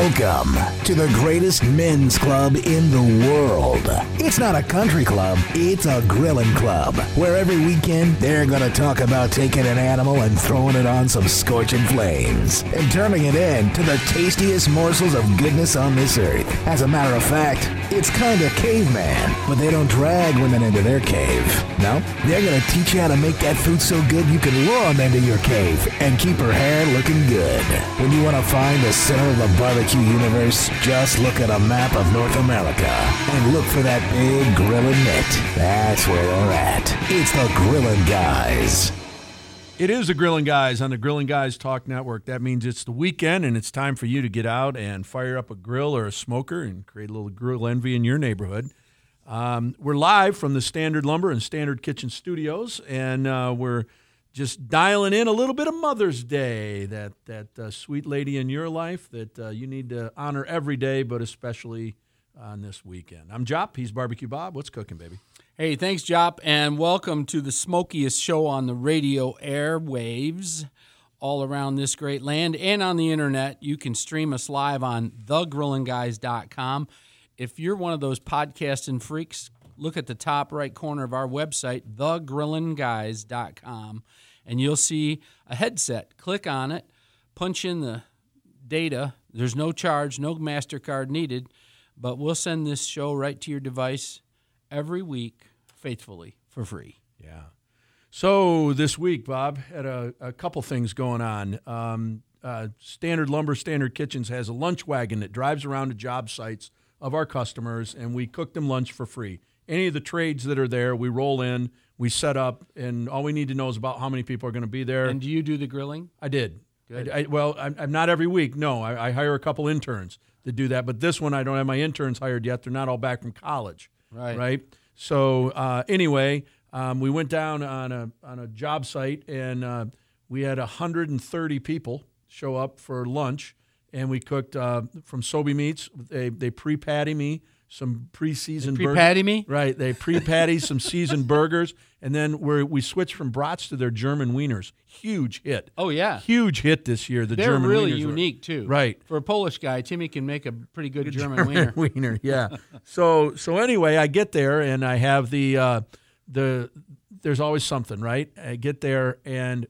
Welcome to the greatest men's club in the world. It's not a country club, it's a grilling club, where every weekend they're going to talk about taking an animal and throwing it on some scorching flames and turning it into the tastiest morsels of goodness on this earth. As a matter of fact, it's kind of caveman, but they don't drag women into their cave. No, they're going to teach you how to make that food so good you can lure them into your cave and keep her hair looking good. When you want to find the center of the barbecue universe, just look at a map of North America and look for that big grilling mitt. That's where they're at. It's the Grillin' Guys. It is the Grillin' Guys on the Grillin' Guys Talk Network. That means it's the weekend and it's time for you to get out and fire up a grill or a smoker and create a little grill envy in your neighborhood. We're live from the Standard Lumber and Standard Kitchen Studios, and we're just dialing in a little bit of Mother's Day, that sweet lady in your life that you need to honor every day, but especially on this weekend. I'm Jop. He's Barbecue Bob. What's cooking, baby? Hey, thanks, Jop, and welcome to the smokiest show on the radio airwaves all around this great land and on the internet. You can stream us live on thegrillinguys.com. If you're one of those podcasting freaks, look at the top right corner of our website, thegrillinguys.com, and you'll see a headset. Click on it, punch in the data. There's no charge, no MasterCard needed, but we'll send this show right to your device every week, faithfully, for free. Yeah. So this week, Bob, had a couple things going on. Standard Lumber, Standard Kitchens has a lunch wagon that drives around to job sites of our customers, and we cook them lunch for free. Any of the trades that are there, we roll in, we set up, and all we need to know is about how many people are going to be there. And do you do the grilling? I did. Good. I'm not every week. No, I hire a couple interns to do that. But this one, I don't have my interns hired yet. They're not all back from college. Right. So anyway, we went down on a job site, and we had 130 people show up for lunch, and we cooked from Sobe Meats. They pre-patty me some pre-seasoned burgers. Pre-patty me? Right. They pre-patty some seasoned burgers, and then we switched from brats to their German wieners. Huge hit. Oh, yeah. Huge hit this year. They're German really wieners unique, too. Right. For a Polish guy, Timmy can make a pretty good German wiener. Wiener, yeah. So anyway, I get there, and I have the there's always something, right? I get there, and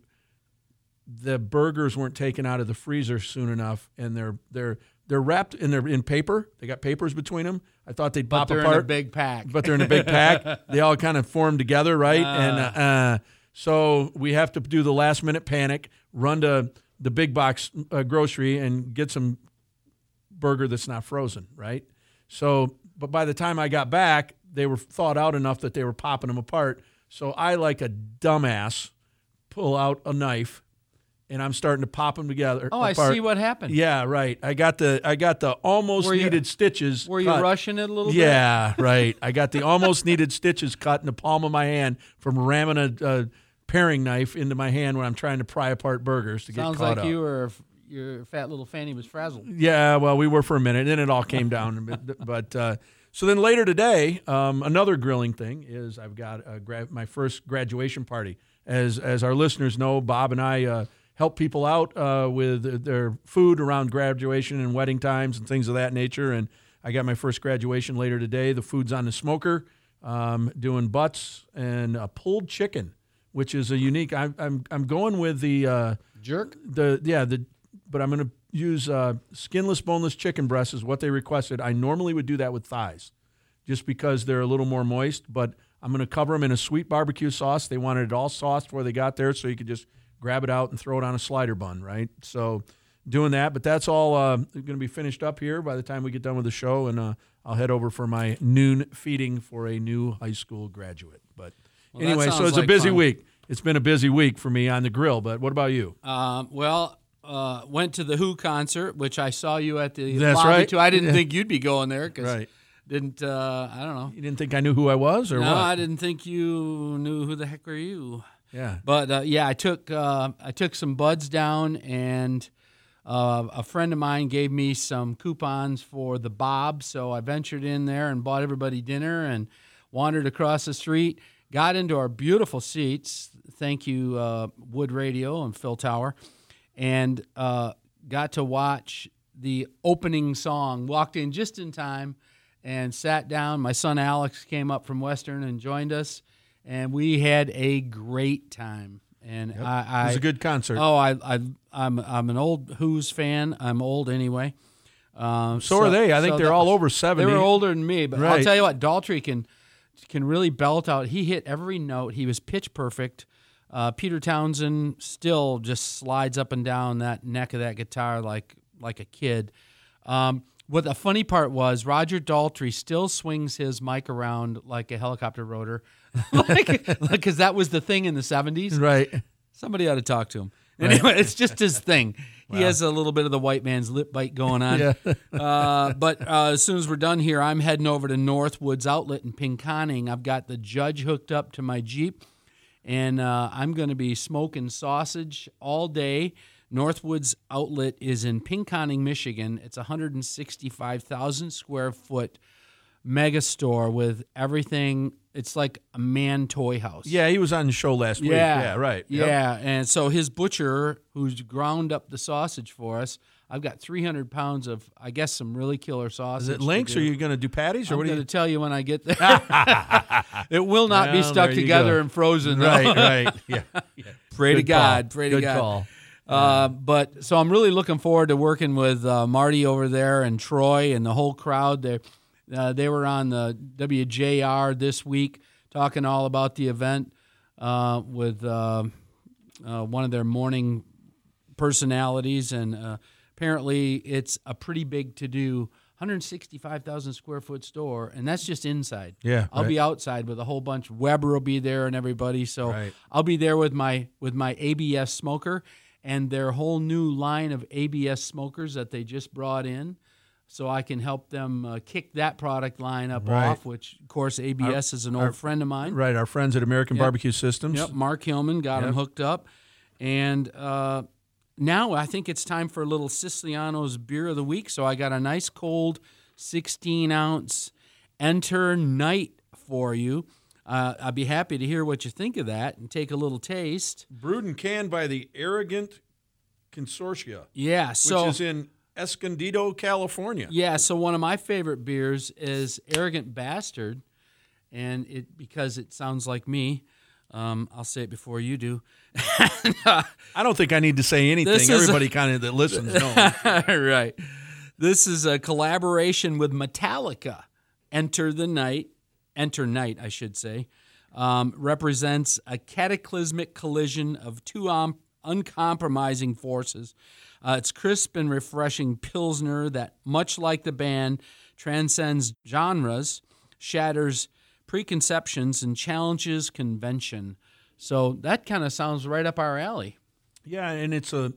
the burgers weren't taken out of the freezer soon enough, and they're wrapped in paper. They got papers between them. I thought they'd pop apart. But they're in a big pack. But they're in a big pack. They all kind of form together, right? And so we have to do the last-minute panic, run to the big box grocery and get some burger that's not frozen, right? So, but by the time I got back, they were thawed out enough that they were popping them apart. So I, like a dumbass, pull out a knife, and I'm starting to pop them together. Oh, apart. I see what happened. Yeah, right. I got the almost needed stitches. Were you rushing it a little bit? Yeah, right. I got the almost needed stitches cut in the palm of my hand from ramming a paring knife into my hand when I'm trying to pry apart burgers to get caught up. Sounds like your fat little fanny was frazzled. Yeah, well, we were for a minute, then it all came down. But so then later today, another grilling thing is I've got my first graduation party. As our listeners know, Bob and I help people out with their food around graduation and wedding times and things of that nature. And I got my first graduation later today. The food's on the smoker, doing butts and a pulled chicken, which is a unique. I'm going with the jerk. But I'm going to use skinless, boneless chicken breasts is what they requested. I normally would do that with thighs, just because they're a little more moist. But I'm going to cover them in a sweet barbecue sauce. They wanted it all sauced before they got there, so you could just grab it out and throw it on a slider bun, right? So doing that, but that's all going to be finished up here by the time we get done with the show, and I'll head over for my noon feeding for a new high school graduate. But anyway, so it's a busy week. It's been a busy week for me on the grill, but what about you? Went to the Who concert, which I saw you at the That's lobby right. too. I didn't think you'd be going there because Right. I don't know. You didn't think I knew who I was, or No, what? I didn't think you knew who the heck were you. Yeah. But I took some buds down, and a friend of mine gave me some coupons for the Bob, so I ventured in there and bought everybody dinner and wandered across the street, got into our beautiful seats. Thank you, Wood Radio and Phil Tower, and got to watch the opening song. Walked in just in time and sat down. My son Alex came up from Western and joined us, and we had a great time. And it was a good concert. Oh, I'm an old Who's fan. I'm old anyway. So are they. I think they're all over 70. They were older than me, but Right. I'll tell you what, Daltrey can really belt out. He hit every note. He was pitch perfect. Peter Townsend still just slides up and down that neck of that guitar like a kid. What the funny part was, Roger Daltrey still swings his mic around like a helicopter rotor, because that was the thing in the 70s. Right. Somebody ought to talk to him. Anyway, it's just his thing. He has a little bit of the white man's lip bite going on. Yeah. But as soon as we're done here, I'm heading over to Northwoods Outlet in Pinconning. I've got the Judge hooked up to my Jeep, and I'm going to be smoking sausage all day. Northwoods Outlet is in Pinconning, Michigan. It's a 165,000 square foot mega store with everything. It's like a man toy house. Yeah, he was on the show last week. Yeah, right. Yep. Yeah, and so his butcher, who's ground up the sausage for us, I've got 300 pounds of, I guess, some really killer sausage. Is it links, or are you going to do patties? Or I'm what going to tell you when I get there. It will not be Well, stuck there you together go. and frozen. though. Right. Yeah. Pray to Good call. God. Pray to Good God. call. But so I'm really looking forward to working with Marty over there and Troy and the whole crowd. They were on the WJR this week talking all about the event with one of their morning personalities, and apparently it's a pretty big to-do. 165,000 square foot store, and that's just inside. Yeah, I'll right. be outside with a whole bunch. Weber will be there and everybody. So Right. I'll be there with my ABS smoker and their whole new line of ABS smokers that they just brought in, so I can help them kick that product line up Right. off. Which, of course, ABS is an old friend of mine. Right, our friends at American Barbecue Systems. Yep, Mark Hillman got them hooked up, and now I think it's time for a little Siciliano's Beer of the Week. So I got a nice cold 16-ounce Enter Night for you. I'd be happy to hear what you think of that and take a little taste. Brewed and canned by the Arrogant Consortia, Yeah, so which is in Escondido, California. yeah, so one of my favorite beers is Arrogant Bastard, and because it sounds like me. I'll say it before you do. I don't think I need to say anything. This is- Everybody kind of that listens knows. Right. This is a collaboration with Metallica. Enter Night, I should say, represents a cataclysmic collision of two uncompromising forces. It's crisp and refreshing Pilsner that, much like the band, transcends genres, shatters preconceptions, and challenges convention. So that kind of sounds right up our alley. Yeah, and it's a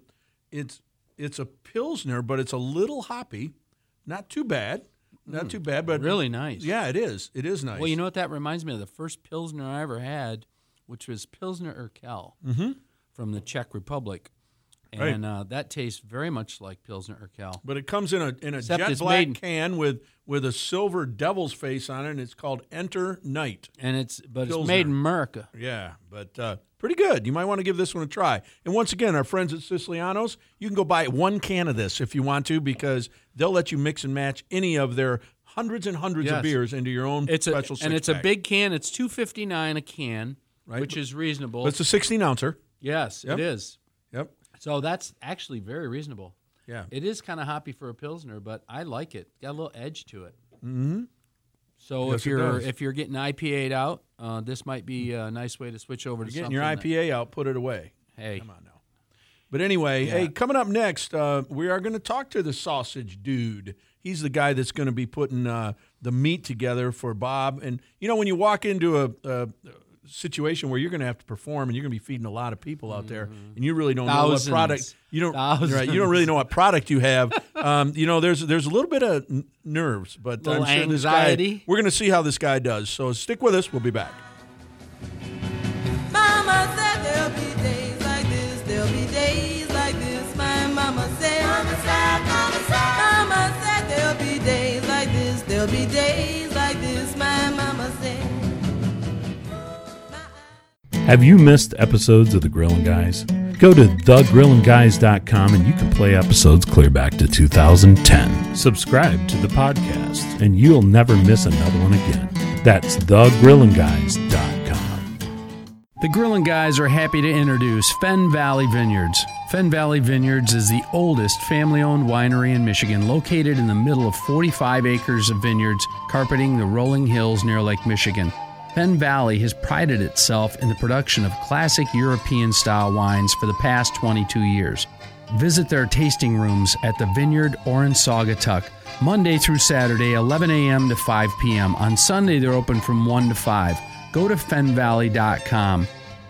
Pilsner, but it's a little hoppy. Not too bad. Not too bad, but Really nice. Yeah, it is. It is nice. Well, you know what that reminds me of? The first Pilsner I ever had, which was Pilsner Urquell from the Czech Republic. And that tastes very much like Pilsner Urquell. But it comes in a Except jet it's black made- can with a silver devil's face on it, and it's called Enter Night. And it's Pilsner. made in America. Yeah, but pretty good. You might want to give this one a try. And once again, our friends at Siciliano's, you can go buy one can of this if you want to, because they'll let you mix and match any of their hundreds and hundreds of Yes. beers into your own special And it's a six-pack. big can. It's $2.59 a can, Right. which is reasonable. But it's a 16-ouncer. Yes, Yep. it is. Yep. So that's actually very reasonable. Yeah. It is kind of hoppy for a Pilsner, but I like it. Got a little edge to it. Mm-hmm. So Yes, it does. if you're getting IPA'd out, this might be a nice way to switch over to Getting something. your that- IPA out, put it away. Hey, Come on now. But anyway, hey, coming up next, we are going to talk to the sausage dude. He's the guy that's going to be putting the meat together for Bob. And, you know, when you walk into a situation where you're going to have to perform and you're going to be feeding a lot of people out there, and you really don't know what Thousands. product you don't. Thousands. Right, you don't really know what product you have. You know, there's a little bit of nerves, but Little I'm sure this anxiety. guy. We're going to see how this guy does. So stick with us. We'll be back. Mama said there'll be days like this, there'll be days like this. My mama said, mama said there'll be days like this, there'll be days like this. My mama said. Have you missed episodes of The Grillin' Guys? Go to thegrillandguys.com and you can play episodes clear back to 2010. Subscribe to the podcast and you'll never miss another one again. That's thegrillandguys.com. The Grillin' Guys are happy to introduce Fen Valley Vineyards. Fen Valley Vineyards is the oldest family-owned winery in Michigan, located in the middle of 45 acres of vineyards carpeting the rolling hills near Lake Michigan. Fen Valley has prided itself in the production of classic European-style wines for the past 22 years. Visit their tasting rooms at the Vineyard or in Saugatuck, Monday through Saturday, 11 a.m. to 5 p.m. On Sunday, they're open from 1 to 5. Go to fenvalley.com.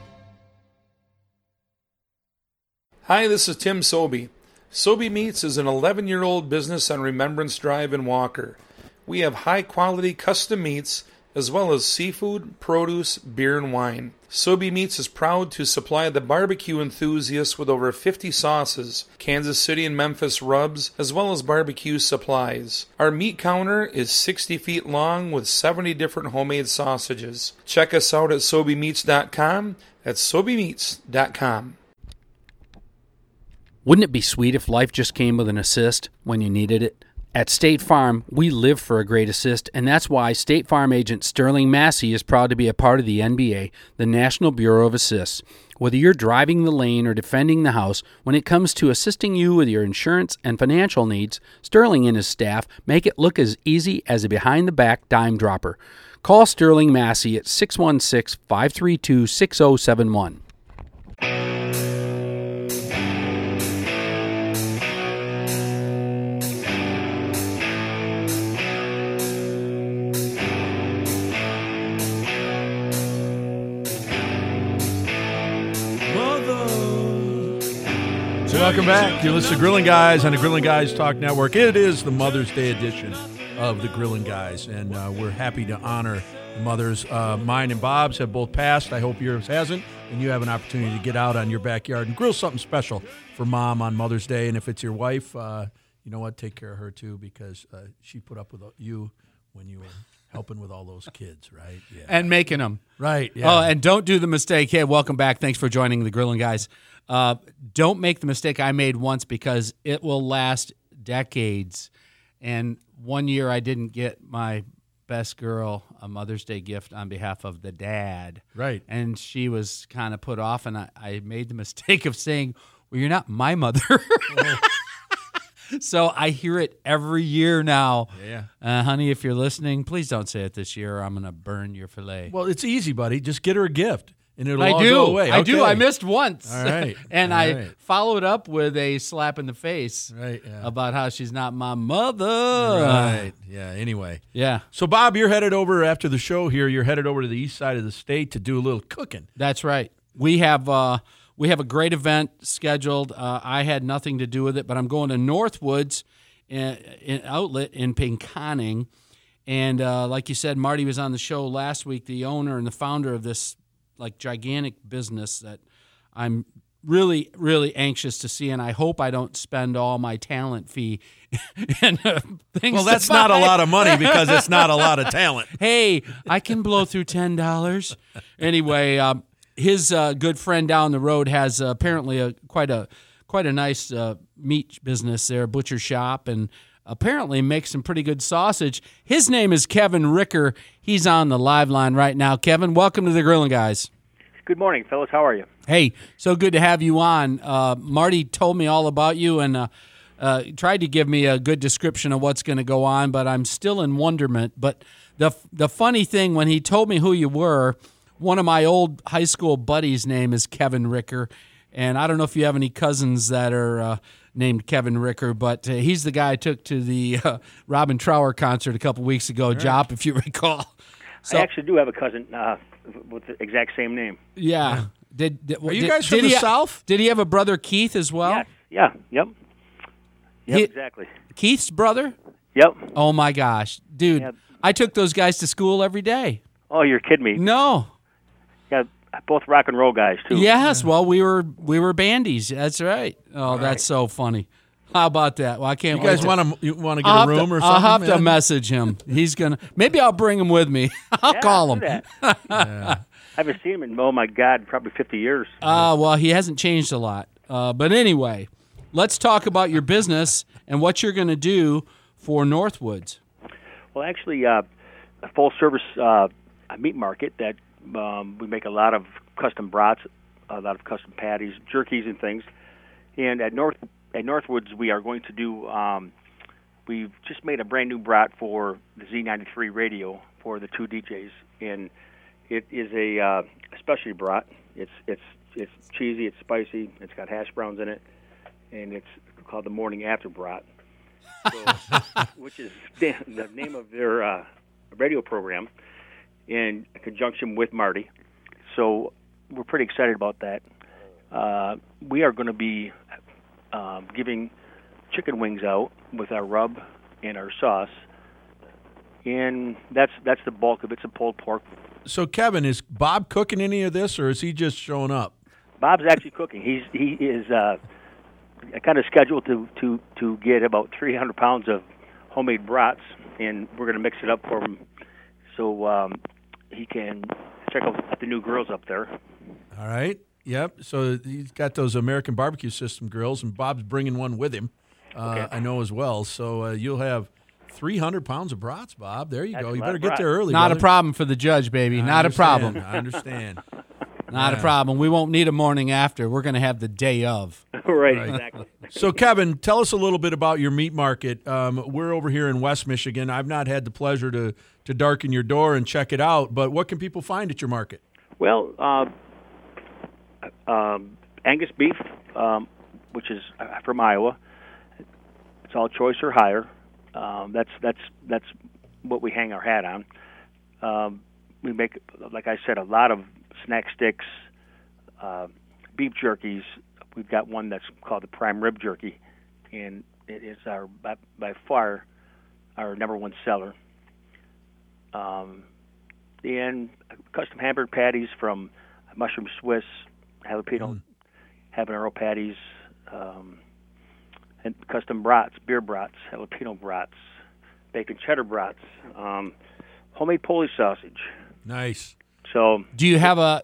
Hi, this is Tim Sobey. Sobey Meats is an 11-year-old business on Remembrance Drive in Walker. We have high-quality custom meats as well as seafood, produce, beer, and wine. Sobey Meats is proud to supply the barbecue enthusiasts with over 50 sauces, Kansas City and Memphis rubs, as well as barbecue supplies. Our meat counter is 60 feet long with 70 different homemade sausages. Check us out at SobeyMeats.com. That's SobeyMeats.com. Wouldn't it be sweet if life just came with an assist when you needed it? At State Farm, we live for a great assist, and that's why State Farm agent Sterling Massey is proud to be a part of the NBA, the National Bureau of Assists. Whether you're driving the lane or defending the house, when it comes to assisting you with your insurance and financial needs, Sterling and his staff make it look as easy as a behind-the-back dime dropper. Call Sterling Massey at 616-532-6071. Welcome back. You listen to Grillin' Guys on the Grillin' Guys Talk Network. It is the Mother's Day edition of the Grillin' Guys, and we're happy to honor the mothers. Mine and Bob's have both passed. I hope yours hasn't, and you have an opportunity to get out on your backyard and grill something special for Mom on Mother's Day. And if it's your wife, you know what? Take care of her, too, because she put up with you when you were helping with all those kids, right? Yeah. And making them. Right, yeah. Oh, and don't do the mistake. Hey, welcome back. Thanks for joining the Grillin' Guys. Don't make the mistake I made once, because it will last decades. And one year I didn't get my best girl a Mother's Day gift on behalf of the dad. Right. And she was kind of put off, and I made the mistake of saying, well, you're not my mother. So I hear it every year now. Yeah. Honey, if you're listening, please don't say it this year, or I'm going to burn your filet. Well, it's easy, buddy. Just get her a gift, and it'll I all do. go away. I do. Okay. I missed once. All right. And All I right. followed up with a slap in the face Right, yeah. about how she's not my mother. Right. Yeah, anyway. Yeah, So, Bob, you're headed over after the show here. You're headed over to the east side of the state to do a little cooking. that's right. We have a great event scheduled. I had nothing to do with it, but I'm going to Northwoods in Outlet in Pinconning. And like you said, Marty was on the show last week, the owner and the founder of this like gigantic business that I'm really, really anxious to see, and I hope I don't spend all my talent fee and things. Well, that's not a lot of money because it's not a lot of talent. Hey, I can blow through $10. Anyway, his good friend down the road has apparently quite a nice meat business there, butcher shop, and apparently makes some pretty good sausage. His name is Kevin Ricker. He's on the live line right now. Kevin, welcome to the Grillin' Guys. Good morning, fellas. How are you? Hey, so good to have you on. Marty told me all about you and tried to give me a good description of what's going to go on, but I'm still in wonderment. But the funny thing, when he told me who you were, one of my old high school buddies' name is Kevin Ricker, and I don't know if you have any cousins that are named Kevin Ricker, but he's the guy I took to the Robin Trower concert a couple weeks ago, Jop, if you recall. So, I actually do have a cousin with the exact same name. yeah. Are you guys from the South? Did he have a brother Keith as well? Yes. Yeah. Yep. Yep. Exactly. Keith's brother? Yep. Oh my gosh, dude! Yep. I took those guys to school every day. Oh, you're kidding me. No. Yeah, both rock and roll guys too. Yes. Well, we were bandies. That's right. Oh, that's so funny. How about that? Well, I can't. You guys want to get a room or something? I'll have to man? message him. He's gonna. Maybe I'll bring him with me. I'll call him. Do that. I haven't seen him in, oh my God, probably 50 years. Well, he hasn't changed a lot. But anyway, let's talk about your business and what you're going to do for Northwoods. Well, actually, a full-service meat market that we make a lot of custom brats, a lot of custom patties, jerkies, and things. And at Northwoods, we are going to do. We've just made a brand new brat for the Z93 radio for the 2 DJs, and it is a specialty brat. It's cheesy, it's spicy, it's got hash browns in it, and it's called the Morning After Brat, which is the name of their radio program in conjunction with Marty. So we're pretty excited about that. We are going to be giving chicken wings out with our rub and our sauce, and that's the bulk of it. It's a pulled pork. So, Kevin, is Bob cooking any of this, or is he just showing up? Bob's actually cooking. He is kind of scheduled to get about 300 pounds of homemade brats, and we're going to mix it up for him so he can check out the new grills up there. All right. Yep. So he's got those American Barbecue System grills, and Bob's bringing one with him, I know as well. So you'll have 300 pounds of brats, Bob. There you go. You better get there early. Not brother. a problem for the judge, baby. Not a problem. I understand. Not a problem. We won't need a morning after. We're going to have the day of. Right, exactly. So, Kevin, tell us a little bit about your meat market. We're over here in West Michigan. I've not had the pleasure to darken your door and check it out, but what can people find at your market? Well, Angus beef, which is from Iowa. It's all choice or higher. That's what we hang our hat on. We make, like I said, a lot of snack sticks, beef jerkies. We've got one that's called the Prime Rib Jerky, and it is by far our number one seller. And custom hamburger patties from Mushroom Swiss, jalapeno habanero patties, and custom brats, beer brats, jalapeno brats, bacon cheddar brats, homemade Polish sausage. Nice. So, do you have a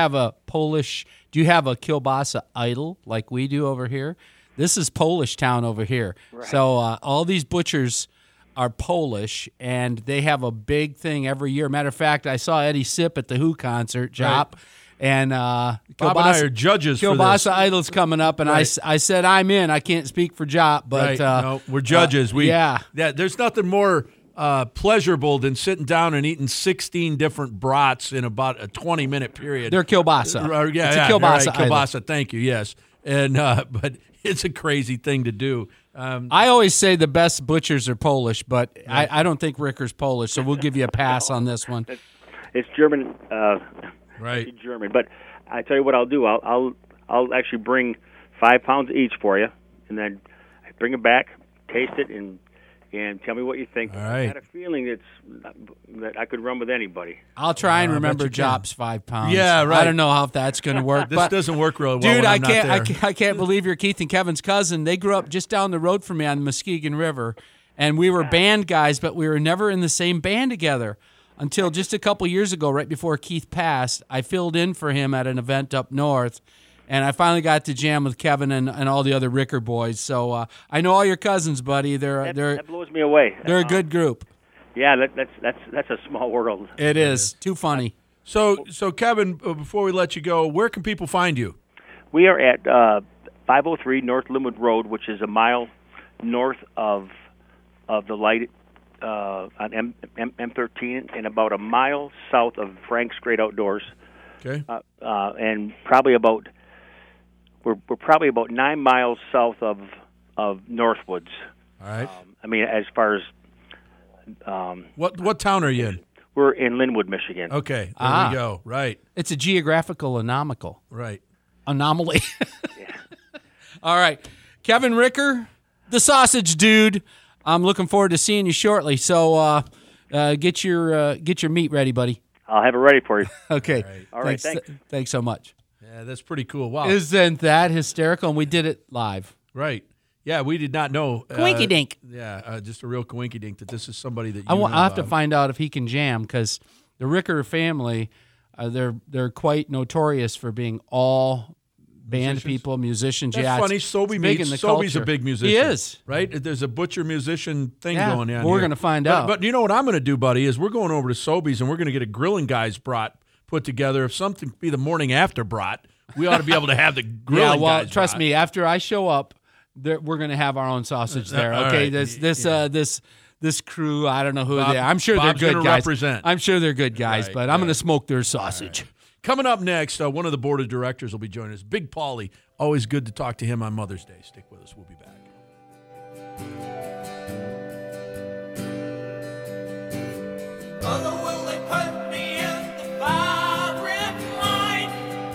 kielbasa idol like we do over here? This is Polish town over here. Right. So all these butchers are Polish, and they have a big thing every year. Matter of fact, I saw Eddie Sipp at the Who concert, Jop, right. And Bob and I are judges for this. Kielbasa idol's coming up, and right. I said I'm in. I can't speak for Jop, but right. No, we're judges. Yeah. There's nothing more pleasurable than sitting down and eating 16 different brats in about a 20-minute period. They're kielbasa. It's a kielbasa. Right, kielbasa. Thank you. Yes, and but it's a crazy thing to do. I always say the best butchers are Polish, but I don't think Ricker's Polish, so we'll give you a pass on this one. It's German. Right. It's German, but I tell you what I'll do. I'll actually bring 5 pounds each for you, and then bring it back, taste it, and tell me what you think. All right. I had a feeling that I could run with anybody. I'll try and remember Jop's 5 pounds. Yeah, right. I don't know how that's going to work. This doesn't work really well. Dude, when I'm not there. I can't believe you're Keith and Kevin's cousin. They grew up just down the road from me on the Muskegon River, and we were band guys, but we were never in the same band together until just a couple years ago, right before Keith passed. I filled in for him at an event up north. And I finally got to jam with Kevin and all the other Ricker boys. So I know all your cousins, buddy. That blows me away. They're a good group. Yeah, that's a small world. It is. Too funny. So Kevin, before we let you go, where can people find you? We are at 503 North Linwood Road, which is a mile north of the light on M13, and about a mile south of Frank's Great Outdoors. Okay. And probably about. We're probably about 9 miles south of Northwoods. All right. I mean, as far as what town are you in? We're in Linwood, Michigan. Okay, there we go. Right. It's a geographical anomaly. Right. Anomaly. Yeah. All right, Kevin Ricker, the sausage dude. I'm looking forward to seeing you shortly. So get your meat ready, buddy. I'll have it ready for you. Okay. All right. Thanks so much. Yeah, that's pretty cool. Wow. Isn't that hysterical? And we did it live. Right. Yeah, we did not know. Coinky dink. Yeah, just a real coinky dink that this is somebody that you I'll have know to find out if he can jam, because the Ricker family, They're quite notorious for being all band people, musicians. That's yeah, funny. Sobe's a big musician. He is. Right? There's a butcher musician thing going on. We're here. going to find out. But you know what I'm going to do, buddy, is we're going over to Sobe's and we're going to get a Grilling Guys brat put together. If something be the morning after brat, we ought to be able to have the Grilling Guys trust brat. me, after I show up, we're going to have our own sausage there. Okay, right. This crew, I don't know who Bob- they are. I'm sure Bob's they're good gonna guys. represent. I'm sure they're good guys, Right, but I'm going to smoke their sausage. Coming up next, one of the board of directors will be joining us. Big Paulie. Always good to talk to him on Mother's Day. Stick with us. We'll be back. Mother, will they put me in the firing line?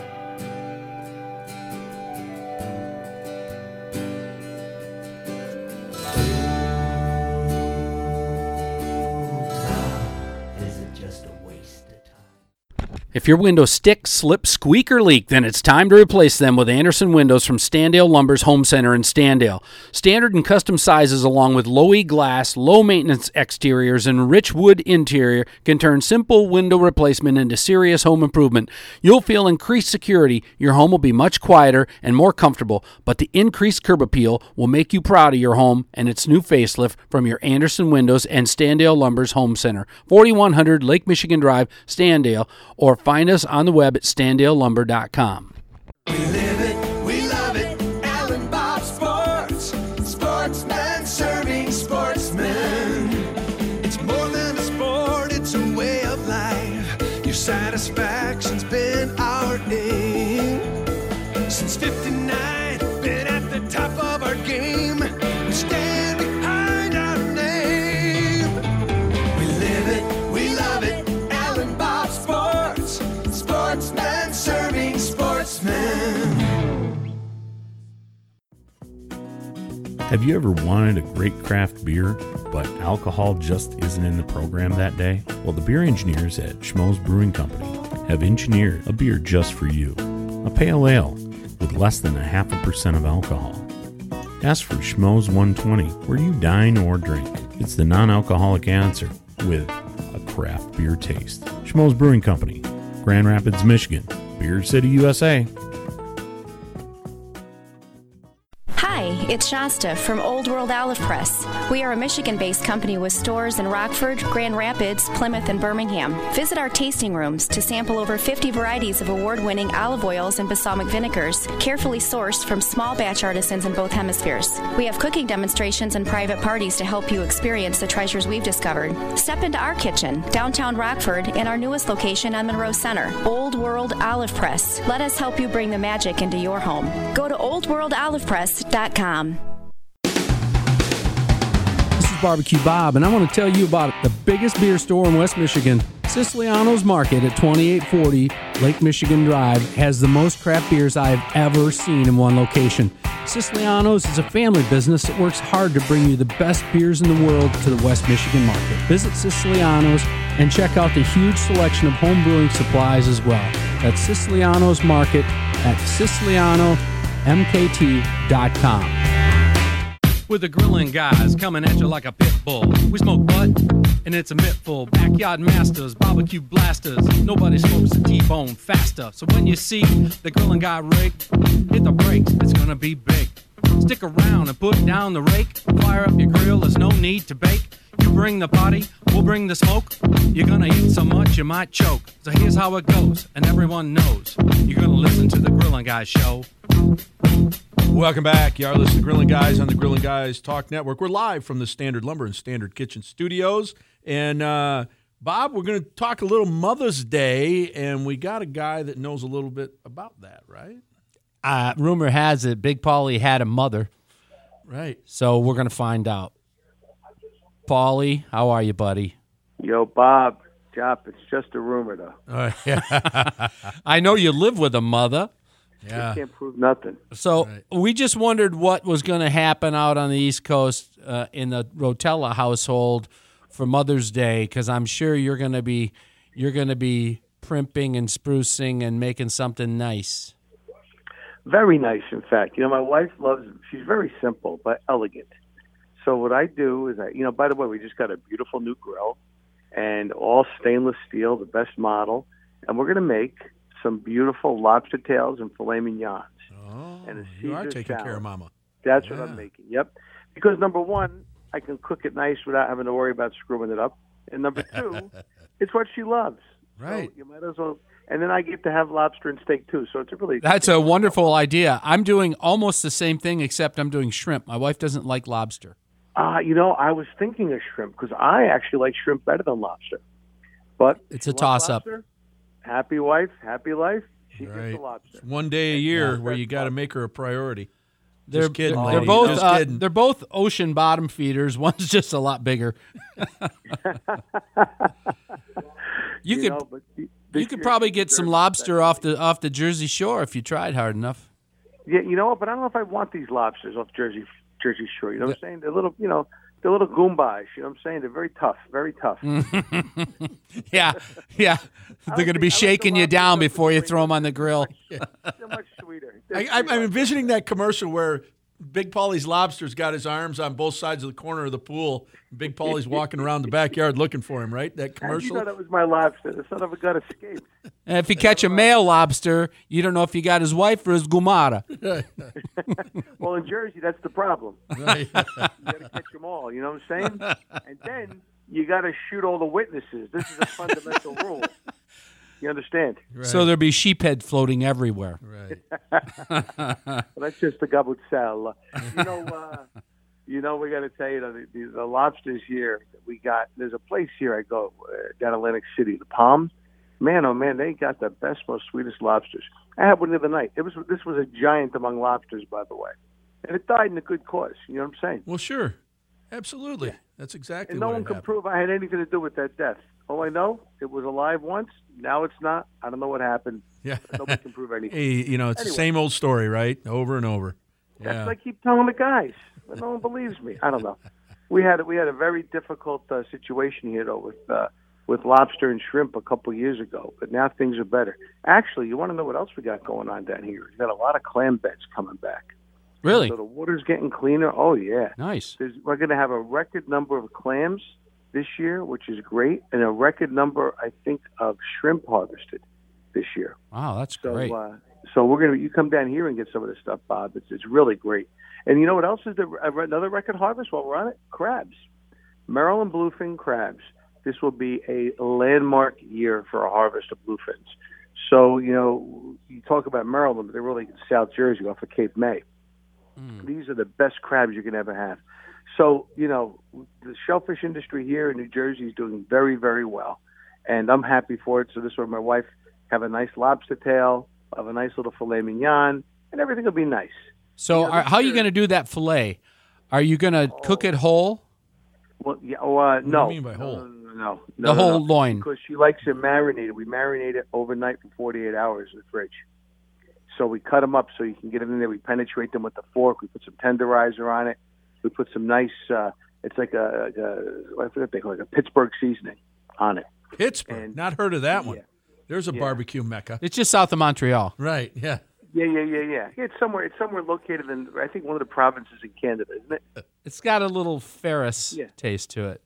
Is it just a waste of time? If your windows stick, slip, squeak, or leak, then it's time to replace them with Anderson Windows from Standale Lumber's Home Center in Standale. Standard and custom sizes along with low-E glass, low-maintenance exteriors, and rich wood interior can turn simple window replacement into serious home improvement. You'll feel increased security, your home will be much quieter and more comfortable, but the increased curb appeal will make you proud of your home and its new facelift from your Anderson Windows and Standale Lumber's Home Center, 4100 Lake Michigan Drive, Standale, or find us on the web at standalelumber.com. We live it, we love it, Alan Bob Sports. Sportsman serving sportsmen. It's more than a sport, it's a way of life. Your satisfaction's been our aim. Since 59, been at the top of our game. We stand behind our name. We live it, we love it, Alan Bob Sports. Sportsman serving sportsmen. Have you ever wanted a great craft beer, but alcohol just isn't in the program that day? Well, the beer engineers at Schmoes Brewing Company have engineered a beer just for you. A pale ale with less than 0.5% of alcohol. Ask for Schmoes 120 where you dine or drink. It's the non-alcoholic answer with a craft beer taste. Schmoes Brewing Company, Grand Rapids, Michigan. Beer City, USA. Hi, it's Shasta from Old World Olive Press. We are a Michigan-based company with stores in Rockford, Grand Rapids, Plymouth, and Birmingham. Visit our tasting rooms to sample over 50 varieties of award-winning olive oils and balsamic vinegars, carefully sourced from small batch artisans in both hemispheres. We have cooking demonstrations and private parties to help you experience the treasures we've discovered. Step into our kitchen, downtown Rockford, and our newest location on Monroe Center, Old World Olive Press. Let us help you bring the magic into your home. Go to oldworldolivepress.com. This is Barbecue Bob, and I want to tell you about the biggest beer store in West Michigan. Siciliano's Market at 2840 Lake Michigan Drive has the most craft beers I've ever seen in one location. Siciliano's is a family business that works hard to bring you the best beers in the world to the West Michigan market. Visit Siciliano's and check out the huge selection of home brewing supplies as well. That's Siciliano's Market at SicilianoMKT.com. With the grilling guys coming at you like a pit bull. We smoke butt, and it's a mittful. Backyard masters, barbecue blasters. Nobody smokes a T-bone faster. So when you see the grilling guy rig, hit the brakes, it's gonna be big. Stick around and put down the rake. Fire up your grill, there's no need to bake. You bring the party, we'll bring the smoke. You're gonna eat so much you might choke. So here's how it goes, and everyone knows. You're gonna listen to the Grilling Guys show. Welcome back. You are listening to Grilling Guys on the Grilling Guys Talk Network. We're live from the Standard Lumber and Standard Kitchen studios. And, Bob, we're going to talk a little Mother's Day, and we got a guy that knows a little bit about that, right? Rumor has it Big Paulie had a mother. Right. So we're going to find out. Paulie, how are you, buddy? Yo, Bob, Jop, it's just a rumor, though. I know you live with a mother. Yeah. Can't prove nothing. So we just wondered what was going to happen out on the East Coast in the Rotella household for Mother's Day, because I'm sure you're going to be primping and sprucing and making something nice. Very nice, in fact. You know, my wife she's very simple but elegant. So what I do is by the way, we just got a beautiful new grill and all stainless steel, the best model. and we're going to make some beautiful lobster tails and filet mignons. Oh, and a you are Caesar taking salad. care of Mama. That's what I'm making. Yep. Because number one, I can cook it nice without having to worry about screwing it up. And number two, it's what she loves. Right. So you might as well. And then I get to have lobster and steak too. So it's a really. That's a wonderful idea. I'm doing almost the same thing, except I'm doing shrimp. My wife doesn't like lobster. I was thinking of shrimp because I actually like shrimp better than lobster. But it's a toss-up. Happy wife, happy life. She Right. gets the lobster. It's one day a year where you got to make her a priority. They're Just kidding, they're lady. both Just kidding. they're both ocean bottom feeders. One's just a lot bigger. You could probably get some lobster off the Jersey Shore if you tried hard enough. Yeah, you know what? But I don't know if I want these lobsters off Jersey Shore. You know what I'm saying? They're little, they're little goombas. You know what I'm saying? They're very tough, very tough. Yeah. They're going to be shaking you down before you throw them on the grill. They're much sweeter. I'm envisioning that commercial where Big Paulie's Lobster's got his arms on both sides of the corner of the pool. Big Paulie's walking around the backyard looking for him, right? That commercial? You thought it was my lobster. The son of a gun escaped. And if you catch a male lobster, you don't know if you got his wife or his gumara. Well, in Jersey, that's the problem. Right. You got to catch them all. You know what I'm saying? And then you got to shoot all the witnesses. This is a fundamental rule. You understand? Right. So there'll be sheephead floating everywhere. Right. Well, that's just the gabut sal. We got to tell you the lobsters here that we got. There's a place here I go down Atlantic City, the Palm. Man, oh man, they got the best, most sweetest lobsters. I had one the other night. This was a giant among lobsters, by the way, and it died in a good cause. You know what I'm saying? Well, sure, absolutely. Yeah. That's exactly. And no one can prove I had anything to do with that death. All I know, it was alive once. Now it's not. I don't know what happened. Yeah, nobody can prove anything. Hey, it's the same old story, right? Over and over. That's what I keep telling the guys, but no one believes me. I don't know. We had a very difficult situation here though with lobster and shrimp a couple years ago, but now things are better. Actually, you want to know what else we got going on down here? We got a lot of clam beds coming back. Really? So the water's getting cleaner. Oh yeah, nice. We're going to have a record number of clams this year, which is great, and a record number, I think, of shrimp harvested this year. Wow, that's great. So you come down here and get some of this stuff, Bob. It's really great. And you know what else is another record harvest while we're on it? Crabs. Maryland bluefin crabs. This will be a landmark year for a harvest of bluefins. So, you talk about Maryland, but they're really South Jersey off of Cape May. These are the best crabs you can ever have. So, the shellfish industry here in New Jersey is doing very, very well. And I'm happy for it. So this way my wife have a nice lobster tail, have a nice little filet mignon, and everything will be nice. So how are you going to do that filet? Are you going to cook it whole? Well, yeah. No. What do you mean by whole? No. The whole loin. Because she likes it marinated. We marinate it overnight for 48 hours in the fridge. So we cut them up so you can get them in there. We penetrate them with the fork. We put some tenderizer on it. We put some nice, it's like I forget what they call it, a Pittsburgh seasoning on it. Pittsburgh? Not heard of that one. Yeah. There's a barbecue mecca. It's just south of Montreal. Right, yeah. Yeah. It's somewhere located in, I think, one of the provinces in Canada, isn't it? It's got a little Ferris taste to it.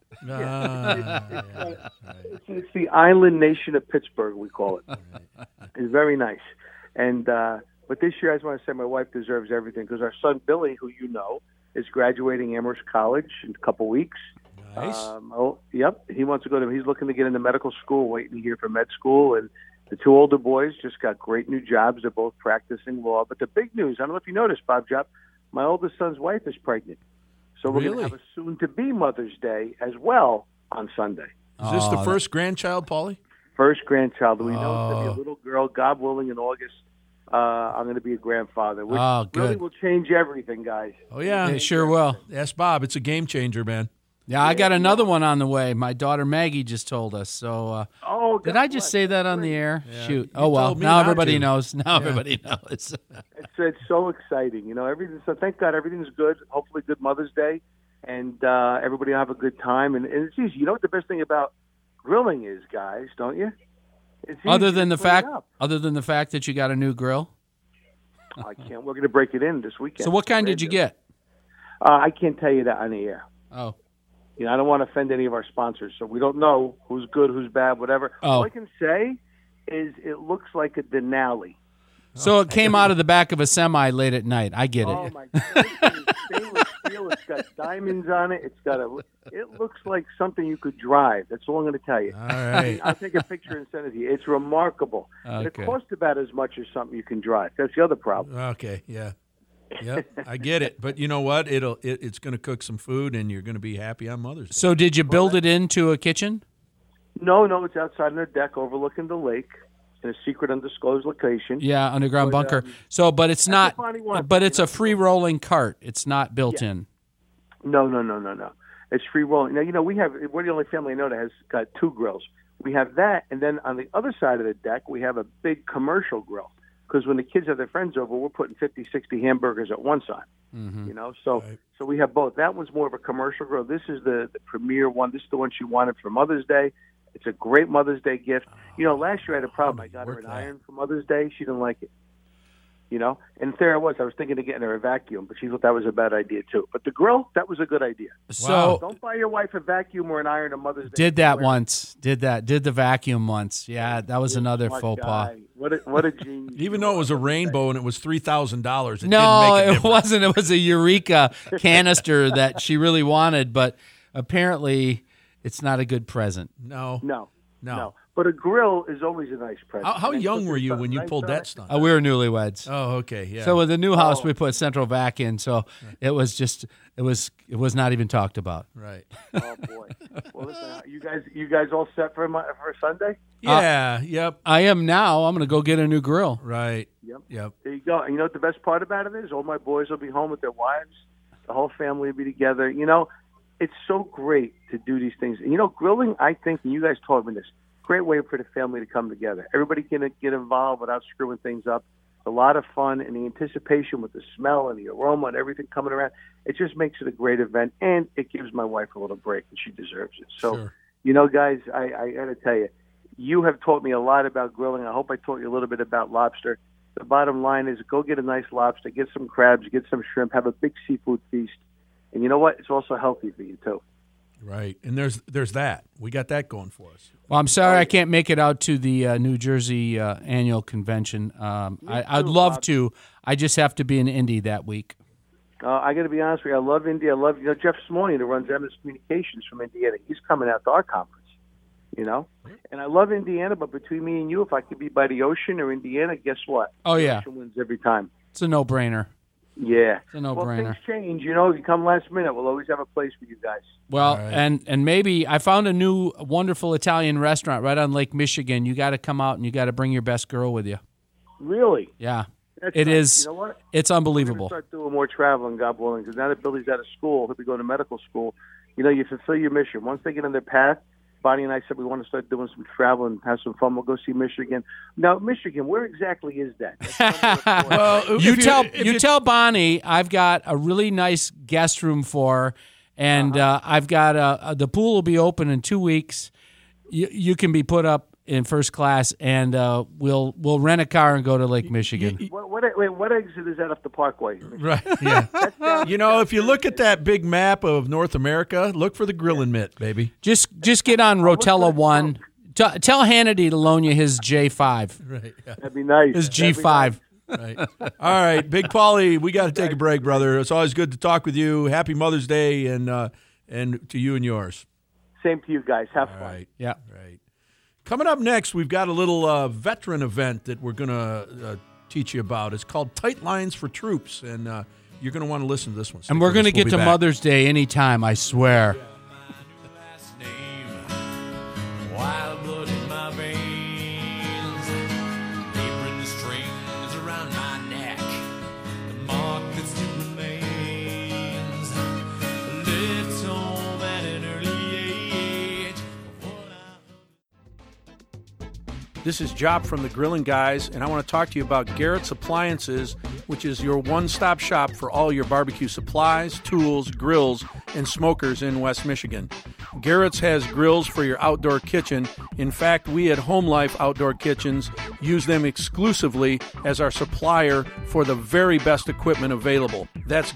It's the island nation of Pittsburgh, we call it. It's very nice. And but this year, I just want to say my wife deserves everything because our son, Billy, who you know, is graduating Amherst College in a couple weeks. Nice. Yep. He wants to go he's looking to get into medical school, waiting to hear for med school. And the two older boys just got great new jobs. They're both practicing law. But the big news, I don't know if you noticed, Bob Job, my oldest son's wife is pregnant. So we're going to have a soon-to-be Mother's Day as well on Sunday. Is this the first grandchild, Paulie? First grandchild. We know it's going to be a little girl, God willing, in August. I'm going to be a grandfather, which really will change everything, guys. Oh, yeah. It sure will. Ask Bob. It's a game changer, man. Yeah, I got another one on the way. My daughter Maggie just told us. So, did I just say that on the the air? Yeah. Shoot. You Oh well. told me Now not everybody to. knows. Now everybody knows. It's so exciting, everything. So thank God everything's good. Hopefully, good Mother's Day, and everybody will have a good time. And it's easy. You know what the best thing about grilling is, guys? Don't you? It's easy Other than to the clean fact, up. that you got a new grill. I can't. We're going to break it in this weekend. So what kind did you get? I can't tell you that on the air. Oh. I don't want to offend any of our sponsors, so we don't know who's good, who's bad, whatever. Oh. All I can say is it looks like a Denali. So it came out of the back of a semi late at night. I get it. Oh my God! It's stainless steel. It's got diamonds on it. It looks like something you could drive. That's all I'm going to tell you. All right. I'll take a picture and send it to you. It's remarkable. And it Okay. costs about as much as something you can drive. That's the other problem. Okay, yeah. Yep, I get it. But you know what? It's going to cook some food, and you're going to be happy on Mother's Day. So did you build it into a kitchen? No, it's outside on a deck overlooking the lake in a secret undisclosed location. Yeah, underground But, bunker. But it's not. if Bonnie wants But it, it's a free rolling cart. It's not built Yeah. in. No. It's free rolling. Now, we're the only family I know that has got 2 grills. We have that, and then on the other side of the deck, we have a big commercial grill. Because when the kids have their friends over, we're putting 50, 60 hamburgers at one side. So we have both. That one's more of a commercial grill. This is the premier one. This is the one she wanted for Mother's Day. It's a great Mother's Day gift. Last year I had a problem. I got her an iron for Mother's Day. She didn't like it. And there I was thinking of getting her a vacuum, but she thought that was a bad idea too. But the grill, that was a good idea. So Don't buy your wife a vacuum or an iron on Mother's Day. did that once. Did the vacuum once. Yeah, that was another Smart faux pas. guy. What a genius. Even though it was a rainbow and it was $3,000, it No, didn't make a it difference. wasn't. It was a Eureka canister that she really wanted, but apparently it's not a good present. No. But a grill is always a nice present. How And young something were you when you nice pulled on that it. stunt? We were newlyweds. Oh, okay, yeah. So with the new house, we put central vac in, so it was not even talked about. Right. Oh boy. Well, listen, you guys all set for Sunday? Yeah. Yep. I am now. I'm going to go get a new grill. Right. Yep. There you go. And you know what the best part about it is? All my boys will be home with their wives. The whole family will be together. It's so great to do these things. And grilling, I think, and you guys told me this, great way for the family to come together. Everybody can get involved without screwing things up. It's a lot of fun, and the anticipation with the smell and the aroma and everything coming around, it just makes it a great event, and it gives my wife a little break, and she deserves it. So, guys, I got to tell you, you have taught me a lot about grilling. I hope I taught you a little bit about lobster. The bottom line is go get a nice lobster, get some crabs, get some shrimp, have a big seafood feast. And you know what? It's also healthy for you, too. Right. And there's that. We got that going for us. Well, I'm sorry I can't make it out to the New Jersey annual convention. I'd love to. I just have to be in Indy that week. I got to be honest with you. I love Indy. I love Jeff Simonian, who runs MS Communications from Indiana. He's coming out to our conference, And I love Indiana, but between me and you, if I could be by the ocean or Indiana, guess what? Oh, yeah. The ocean wins every time. It's a no-brainer. Yeah. It's a no-brainer. Well, things change. If you come last minute, we'll always have a place for you guys. Well, and maybe I found a new wonderful Italian restaurant right on Lake Michigan. You got to come out and you got to bring your best girl with you. Really? Yeah. That's It nice. is. You know what? It's We're unbelievable. going to start doing more traveling, God willing, because now that Billy's out of school, he'll be going to medical school. You fulfill your mission. Once they get on their path, Bonnie and I said we want to start doing some travel and have some fun. We'll go see Michigan. Now, Michigan, where exactly is that? Well, you tell Bonnie I've got a really nice guest room for her, and I've got the pool will be open in 2 weeks. You can be put up in first class, and we'll rent a car and go to Lake Michigan. What exit is that off the Parkway? Right, yeah. If you look at that big map of North America, look for the Grillin' Mitt, baby. Just get on Rotella 1. Tell Hannity to loan you his J5. Right, yeah. That'd be nice. His G5. Right. All right, Big Paulie, we got to take a break, brother. It's always good to talk with you. Happy Mother's Day, and to you and yours. Same to you guys. Have fun. Right. Yeah. Right. Coming up next, we've got a little veteran event that we're going to teach you about. It's called Tight Lines for Troops, and you're going to want to listen to this one. And we're going to get to Mother's Day anytime, I swear. Wild blood in my veins, apron the strings around my neck, the mark that still remains, lived home at an early age. This is Job from the Grillin' Guys, and I want to talk to you about Garrett's Appliances, which is your one-stop shop for all your barbecue supplies, tools, grills, and smokers in West Michigan. Garrett's has grills for your outdoor kitchen. In fact, we at Home Life Outdoor Kitchens use them exclusively as our supplier for the very best equipment available. That's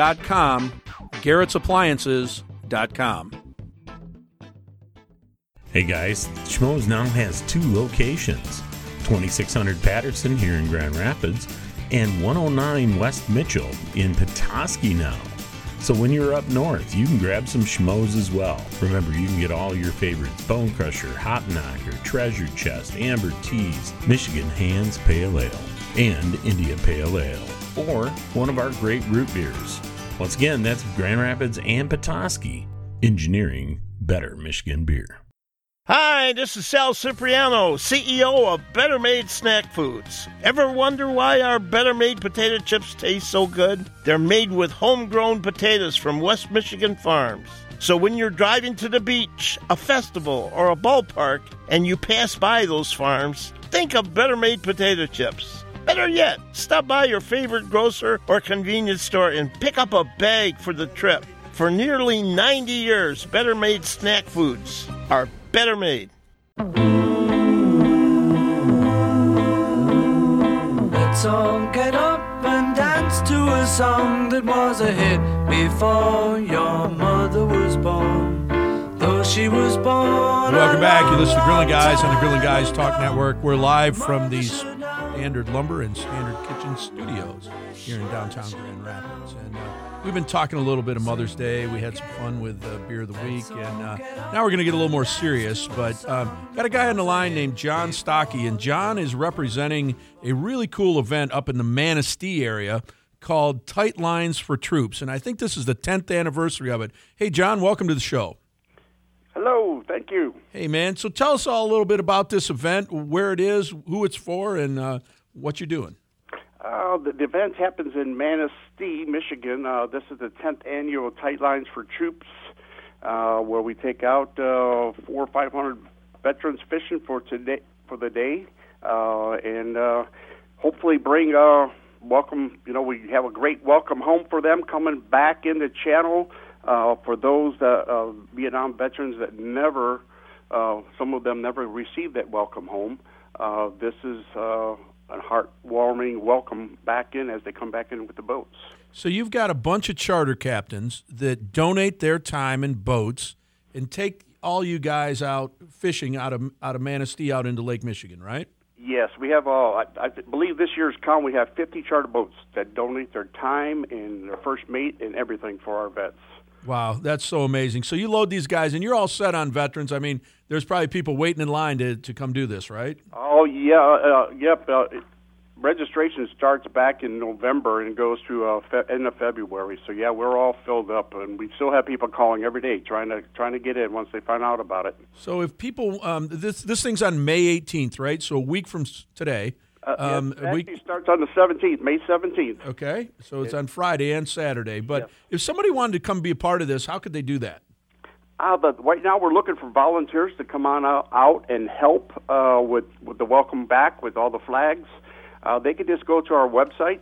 Garrett'sAppliances.com, Garrett'sAppliances.com. Hey guys, Schmoes now has 2 locations, 2600 Patterson here in Grand Rapids and 109 West Mitchell in Petoskey now. So when you're up north, you can grab some Schmoes as well. Remember, you can get all your favorites: Bone Crusher, Hot Knocker, Treasure Chest, Amber Teas, Michigan Hands Pale Ale, and India Pale Ale, or one of our great root beers. Once again, that's Grand Rapids and Petoskey, engineering better Michigan beer. Hi, this is Sal Cipriano, CEO of Better Made Snack Foods. Ever wonder why our Better Made potato chips taste so good? They're made with homegrown potatoes from West Michigan farms. So when you're driving to the beach, a festival, or a ballpark, and you pass by those farms, think of Better Made potato chips. Better yet, stop by your favorite grocer or convenience store and pick up a bag for the trip. For nearly 90 years, Better Made Snack Foods are Better Made. Let's all get up and dance to a song that was a hit before your mother was born. Though she was born. Welcome back. You listen to Grilling Guys on the Grilling Guys Talk Network. We're live from the Standard Lumber and Standard Kitchen Studios here in downtown Grand Rapids. And we've been talking a little bit of Mother's Day. We had some fun with Beer of the Week. And now we're going to get a little more serious. But got a guy on the line named John Stockey. And John is representing a really cool event up in the Manistee area called Tight Lines for Troops. And I think this is the 10th anniversary of it. Hey, John, welcome to the show. Hello, thank you. Hey, man. So tell us all a little bit about this event, where it is, who it's for, and what you're doing. The event happens in Manistee, Michigan. This is the 10th annual Tight Lines for Troops, where we take out 400 or 500 veterans fishing for the day, and hopefully bring welcome. You know, we have a great welcome home for them coming back in the channel. For those Vietnam veterans that never, some of them never received that welcome home, this is a heartwarming welcome back in as they come back in with the boats. So you've got a bunch of charter captains that donate their time and boats and take all you guys out fishing out of Manistee out into Lake Michigan, right? Yes, we have. I believe this year's count, we have 50 charter boats that donate their time and their first mate and everything for our vets. Wow, that's so amazing. So you load these guys, and you're all set on veterans. I mean, there's probably people waiting in line to come do this, right? Oh, yeah. Yep. Registration starts back in November and goes to end of February. So, yeah, we're all filled up, and we still have people calling every day trying to get in once they find out about it. So if people this thing's on May 18th, right? So a week from today. It actually starts on the 17th, May 17th. Okay, so it's on Friday and Saturday. But if somebody wanted to come be a part of this, how could they do that? But right now we're looking for volunteers to come on out and help with the welcome back, with all the flags. They could just go to our website,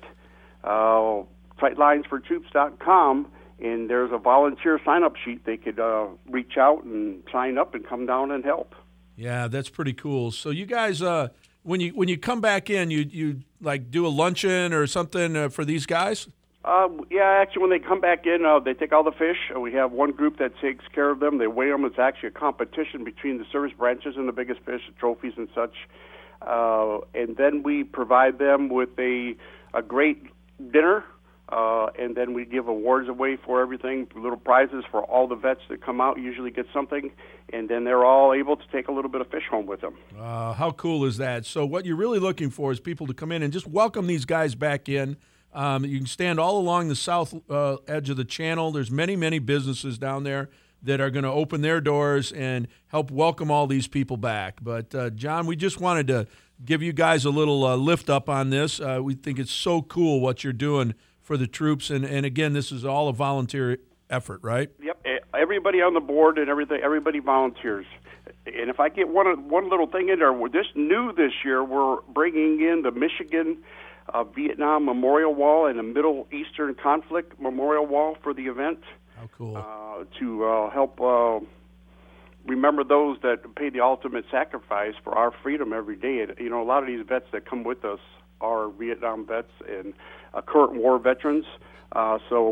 tightlinesfortroops.com, and there's a volunteer sign-up sheet. They could reach out and sign up and come down and help. Yeah, that's pretty cool. So you guys... When you come back in, you like do a luncheon or something for these guys? Yeah, actually, when they come back in, they take all the fish. We have one group that takes care of them. They weigh them. It's actually a competition between the service branches and the biggest fish, the trophies and such. And then we provide them with a great dinner, and then we give awards away for everything, little prizes for all the vets that come out, usually get something, and then they're all able to take a little bit of fish home with them. How cool is that? So what you're really looking for is people to come in and just welcome these guys back in. You can stand all along the south edge of the channel. There's many, many businesses down there that are going to open their doors and help welcome all these people back. But, John, we just wanted to give you guys a little lift up on this. We think it's so cool what you're doing for the troops. And again, this is all a volunteer effort, right? Yep. Everybody on the board and everybody volunteers. And if I get one little thing in there, this year, we're bringing in the Michigan Vietnam Memorial Wall and the Middle Eastern Conflict Memorial Wall for the event. How cool. To help remember those that pay the ultimate sacrifice for our freedom every day. And, you know, a lot of these vets that come with us are Vietnam vets and current war veterans. So